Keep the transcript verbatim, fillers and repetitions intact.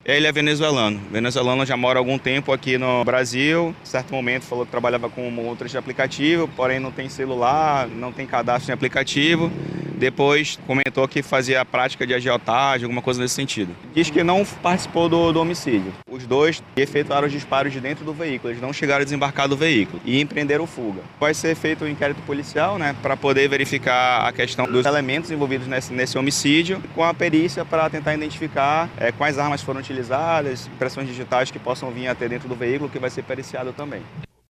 Ele é venezuelano. Venezuelano já mora há algum tempo aqui no Brasil. Em certo momento falou que trabalhava com um motorista de aplicativo, porém não tem celular, não tem cadastro em aplicativo. Depois comentou que fazia a prática de agiotagem, alguma coisa nesse sentido. Diz que não participou do, do homicídio. Os dois efetuaram os disparos de dentro do veículo, eles não chegaram a desembarcar do veículo e empreenderam fuga. Vai ser feito um inquérito policial, né, para poder verificar a questão dos elementos envolvidos nesse, nesse homicídio, com a perícia para tentar identificar é, quais armas foram utilizadas, impressões digitais que possam vir até dentro do veículo, que vai ser periciado também.